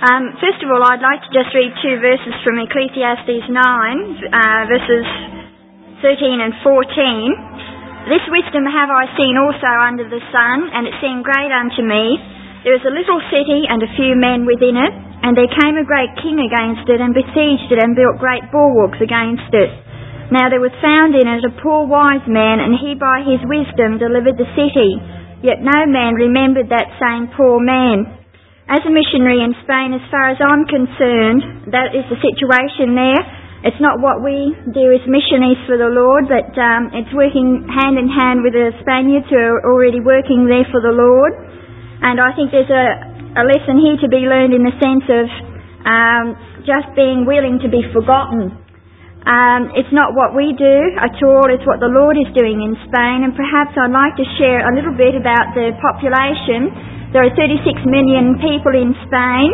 First of all, I'd like to just read two verses from Ecclesiastes 9, verses 13 and 14. This wisdom have I seen also under the sun, and it seemed great unto me. There is a little city and a few men within it, and there came a great king against it, and besieged it, and built great bulwarks against it. Now there was found in it a poor wise man, and he by his wisdom delivered the city. Yet no man remembered that same poor man. As a missionary in Spain, as far as I'm concerned, that is the situation there. It's not what we do as missionaries for the Lord, but it's working hand in hand with the Spaniards who are already working there for the Lord. And I think there's a lesson here to be learned in the sense of just being willing to be forgotten. It's not what we do at all, it's what the Lord is doing in Spain. And perhaps I'd like to share a little bit about the population. There are 36 million people in Spain.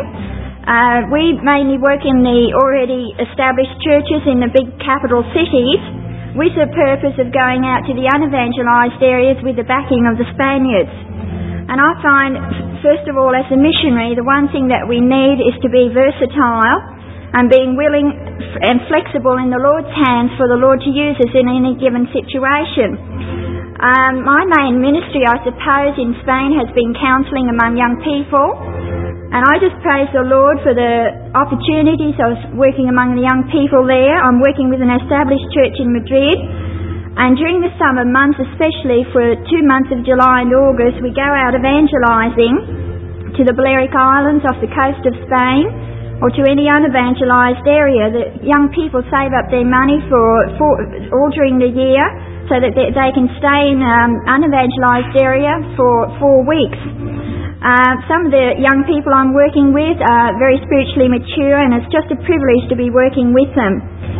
We mainly work in the already established churches in the big capital cities with the purpose of going out to the unevangelised areas with the backing of the Spaniards. And I find, first of all, as a missionary, the one thing that we need is to be versatile and being willing and flexible in the Lord's hands for the Lord to use us in any given situation. My main ministry, I suppose, in Spain has been counselling among young people, and I just praise the Lord for the opportunities of working among the young people there. I'm working with an established church in Madrid, and during the summer months, especially for 2 months of July and August, we go out evangelising to the Balearic Islands off the coast of Spain, or to any unevangelised area. The young people save up their money for all during the year, so that they can stay in unevangelised area for 4 weeks. Some of the young people I'm working with are very spiritually mature, and it's just a privilege to be working with them.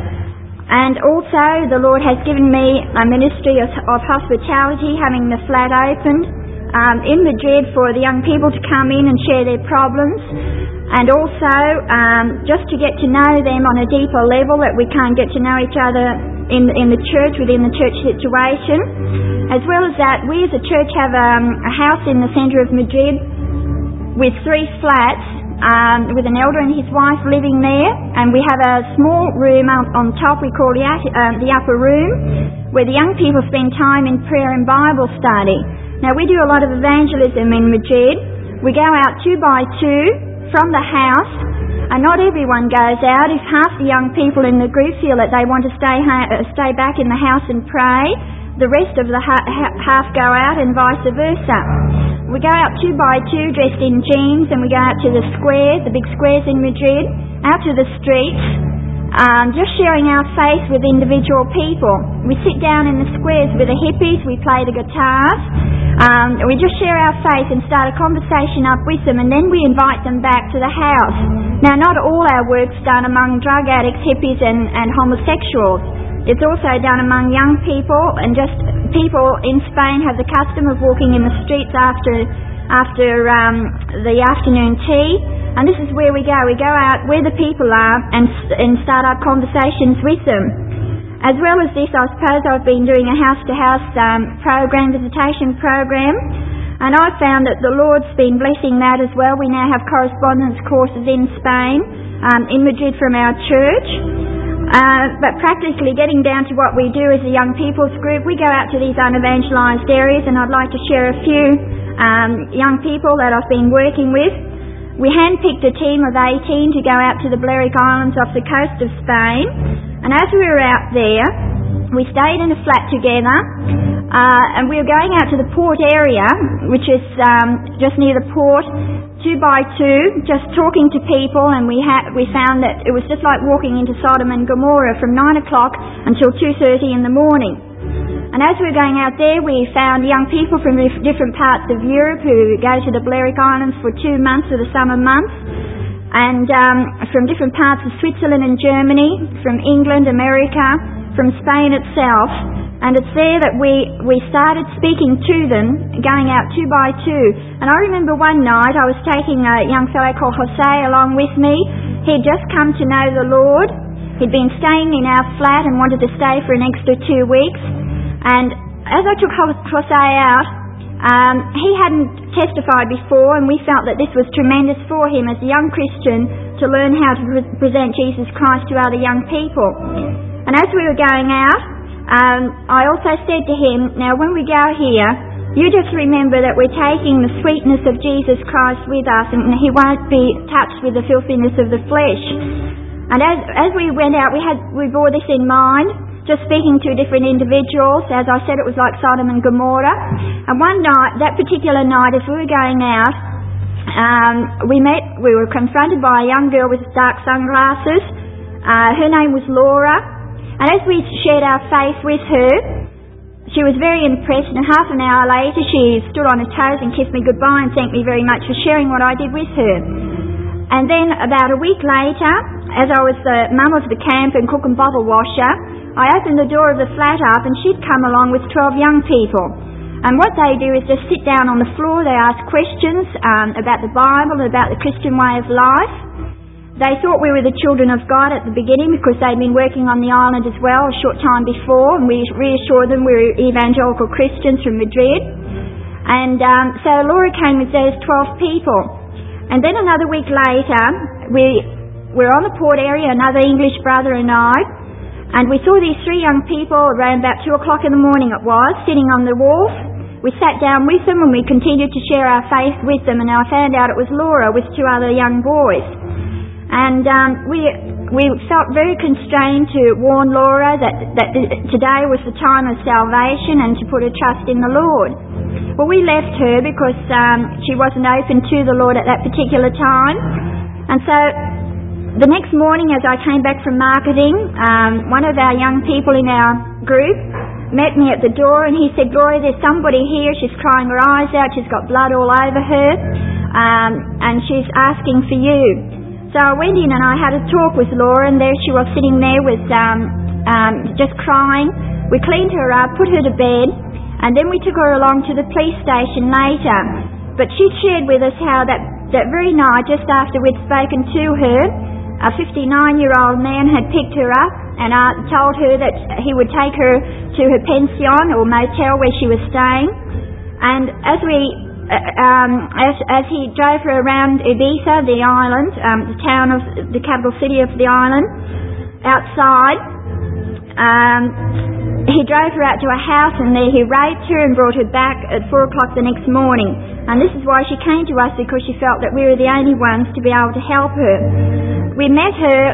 And also the Lord has given me a ministry of hospitality, having the flat opened in Madrid for the young people to come in and share their problems, and also just to get to know them on a deeper level that we can't get to know each other in the church, within the church situation. As well as that, we as a church have a house in the centre of Madrid with 3 flats, with an elder and his wife living there, and we have a small room on top we call the upper room, where the young people spend time in prayer and Bible study. Now we do a lot of evangelism in Madrid. We go out 2 by 2 from the house, and not everyone goes out. If half the young people in the group feel that they want to stay back in the house and pray, the rest of the half go out, and vice versa. We go out 2 by 2 dressed in jeans, and we go out to the squares, the big squares in Madrid, out to the streets, just sharing our faith with individual people. We sit down in the squares with the hippies, we play the guitars, we just share our faith and start a conversation up with them, and then we invite them back to the house. Now, not all our work's done among drug addicts, hippies and homosexuals. It's also done among young people, and just people in Spain have the custom of walking in the streets after the afternoon tea, and this is where we go. We go out where the people are and start our conversations with them. As well as this, I suppose I've been doing a house-to-house visitation program, and I've found that the Lord's been blessing that as well. We now have correspondence courses in Spain, in Madrid from our church. But practically getting down to what we do as a young people's group, we go out to these unevangelised areas, and I'd like to share a few young people that I've been working with. We handpicked a team of 18 to go out to the Balearic Islands off the coast of Spain, and as we were out there, we stayed in a flat together, and we were going out to the port area, which is just near the port, 2 by 2, just talking to people, and we found that it was just like walking into Sodom and Gomorrah from 9 o'clock until 2:30 in the morning. And as we were going out there, we found young people from different parts of Europe who go to the Balearic Islands for 2 months of the summer months, and from different parts of Switzerland and Germany, from England, America, from Spain itself. And it's there that we started speaking to them, going out 2 by 2. And I remember one night I was taking a young fellow called Jose along with me. He'd just come to know the Lord. He'd been staying in our flat and wanted to stay for an extra 2 weeks. And as I took Jose out, He hadn't testified before, and we felt that this was tremendous for him as a young Christian to learn how to present Jesus Christ to other young people. And as we were going out, I also said to him, now when we go here, you just remember that we're taking the sweetness of Jesus Christ with us, and he won't be touched with the filthiness of the flesh. And as we went out, we bore this in mind, just speaking to different individuals. As I said, it was like Sodom and Gomorrah. And one night, that particular night, as we were going out, we were confronted by a young girl with dark sunglasses. Her name was Laura. And as we shared our faith with her, she was very impressed, and half an hour later she stood on her toes and kissed me goodbye and thanked me very much for sharing what I did with her. And then about a week later, as I was the mum of the camp and cook and bottle washer, I opened the door of the flat up, and she'd come along with 12 young people. And what they do is just sit down on the floor. They ask questions about the Bible and about the Christian way of life. They thought we were the children of God at the beginning because they'd been working on the island as well a short time before, and we reassured them we were evangelical Christians from Madrid. And so Laura came with those 12 people. And then another week later, we were on the port area, another English brother and I, and we saw these 3 young people around about 2 o'clock in the morning it was, sitting on the wharf. We sat down with them and we continued to share our faith with them, and I found out it was Laura with 2 other young boys. And we felt very constrained to warn Laura that today was the time of salvation and to put her trust in the Lord. Well, we left her because she wasn't open to the Lord at that particular time. And so the next morning, as I came back from marketing, one of our young people in our group met me at the door, and he said, Gloria, there's somebody here. She's crying her eyes out. She's got blood all over her, and she's asking for you. So I went in and I had a talk with Laura, and there she was sitting there with just crying. We cleaned her up, put her to bed, and then we took her along to the police station later. But she shared with us how that very night, just after we'd spoken to her, a 59-year-old man had picked her up and told her that he would take her to her pension or motel where she was staying. And as he drove her around Ibiza, the island, the capital city of the island, outside, he drove her out to a house, and there he raped her and brought her back at 4 o'clock the next morning. And this is why she came to us, because she felt that we were the only ones to be able to help her. We met her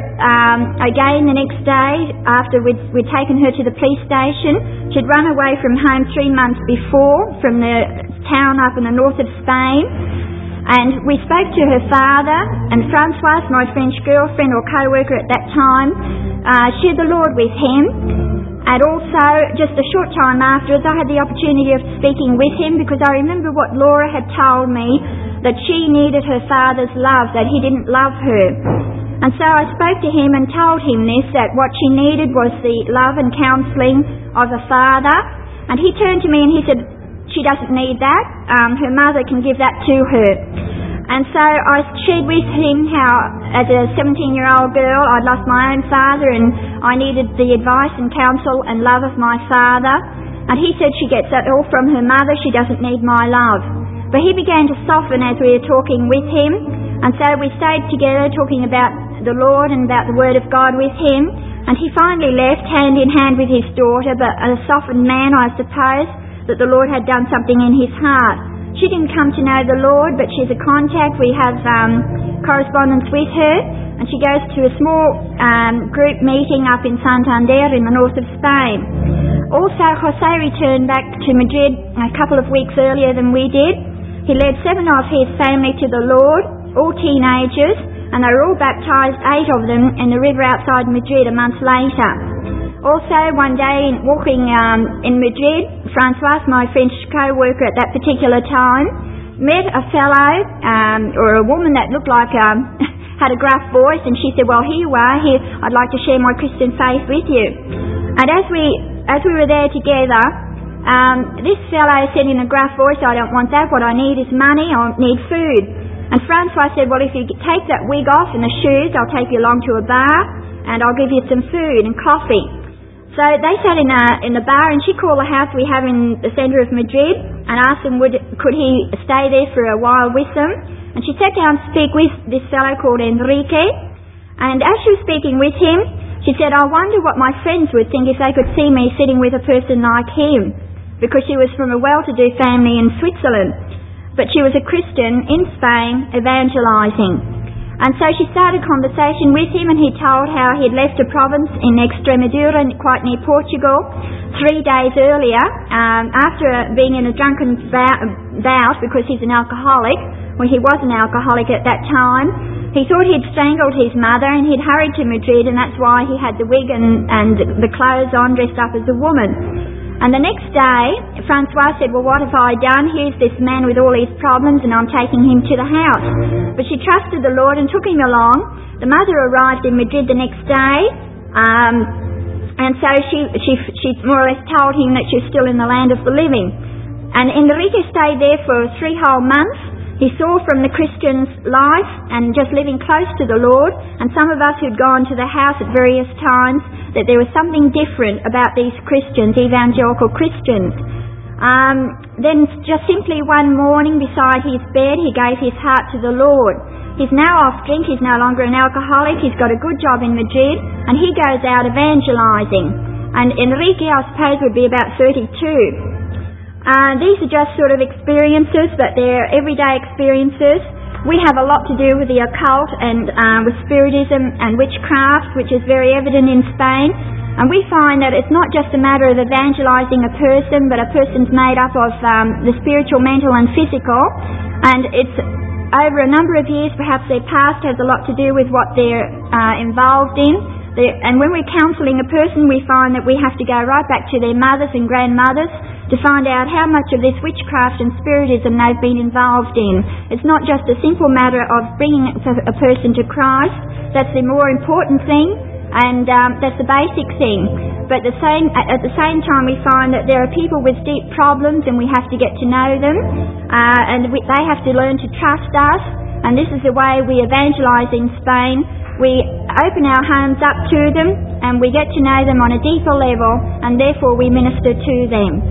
again the next day after we'd taken her to the police station. She'd run away from home 3 months before from the town up in the north of Spain. And we spoke to her father, and Francoise, my French girlfriend or co-worker at that time, shared the Lord with him. And also, just a short time afterwards, I had the opportunity of speaking with him, because I remember what Laura had told me, that she needed her father's love, that he didn't love her. And so I spoke to him and told him this, that what she needed was the love and counselling of a father. And he turned to me and he said, she doesn't need that. Her mother can give that to her. And so I shared with him how, as a 17-year-old girl, I'd lost my own father and I needed the advice and counsel and love of my father. And he said she gets that all from her mother, she doesn't need my love. But he began to soften as we were talking with him. And so we stayed together talking about the Lord and about the Word of God with him. And he finally left hand in hand with his daughter, but a softened man, I suppose, that the Lord had done something in his heart. She didn't come to know the Lord, but she's a contact. We have correspondence with her, and she goes to a small group meeting up in Santander in the north of Spain. Also, Jose returned back to Madrid a couple of weeks earlier than we did. He led 7 of his family to the Lord, all teenagers, and they were all baptised, 8 of them, in the river outside Madrid a month later. Also, one day, walking in Madrid, Francoise, my French co-worker at that particular time, met a fellow, or a woman that looked like had a gruff voice, and she said, well, here you are, here, I'd like to share my Christian faith with you. And as we were there together, this fellow said in a gruff voice, I don't want that, what I need is money, I need food. And Francois said, well, if you take that wig off and the shoes, I'll take you along to a bar, and I'll give you some food and coffee. So they sat in the bar, and she called the house we have in the centre of Madrid, and asked them could he stay there for a while with them. And she sat down to speak with this fellow called Enrique. And as she was speaking with him, she said, "I wonder what my friends would think if they could see me sitting with a person like him," because she was from a well-to-do family in Switzerland. But she was a Christian in Spain evangelising. And so she started conversation with him, and he told how he'd left a province in Extremadura, quite near Portugal, 3 days earlier, after being in a drunken bout because he's an alcoholic. Well, he was an alcoholic at that time. He thought he'd strangled his mother, and he'd hurried to Madrid, and that's why he had the wig and the clothes on, dressed up as a woman. And the next day, Francois said, "Well, what have I done? Here's this man with all these problems, and I'm taking him to the house." But she trusted the Lord and took him along. The mother arrived in Madrid the next day, and so she more or less told him that she was still in the land of the living. And Enrique stayed there for 3 whole months. He saw from the Christian's life and just living close to the Lord, and some of us who'd gone to the house at various times, that there was something different about these Christians, evangelical Christians. Then just simply one morning beside his bed, he gave his heart to the Lord. He's now off drink, he's no longer an alcoholic, he's got a good job in Madrid, and he goes out evangelising. And Enrique, I suppose, would be about 32. These are just sort of experiences, but they're everyday experiences. We have a lot to do with the occult and with spiritism and witchcraft, which is very evident in Spain. And we find that it's not just a matter of evangelising a person, but a person's made up of the spiritual, mental and physical. And it's over a number of years, perhaps their past has a lot to do with what they're involved in. And when we're counselling a person, we find that we have to go right back to their mothers and grandmothers to find out how much of this witchcraft and spiritism they've been involved in. It's not just a simple matter of bringing a person to Christ. That's the more important thing, and that's the basic thing. But at the same time, we find that there are people with deep problems, and we have to get to know them, and they have to learn to trust us. And this is the way we evangelise in Spain. We open our homes up to them, and we get to know them on a deeper level, and therefore we minister to them.